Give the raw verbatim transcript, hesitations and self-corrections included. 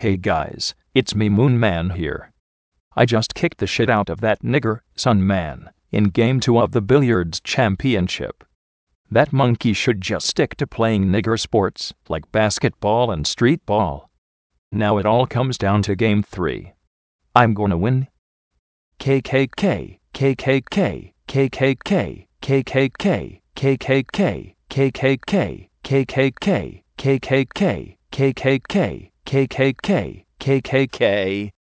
Hey guys, it's me Moon Man here. I just kicked the shit out of that nigger, Sun Man, in game two of the Billiards Championship. That monkey should just stick to playing nigger sports like basketball and street ball. Now it all comes down to game three. I'm gonna win. K K K, K K K, K K K, K K K, K K K, K K K, K K K, K K K, K K K, K K K, K K K.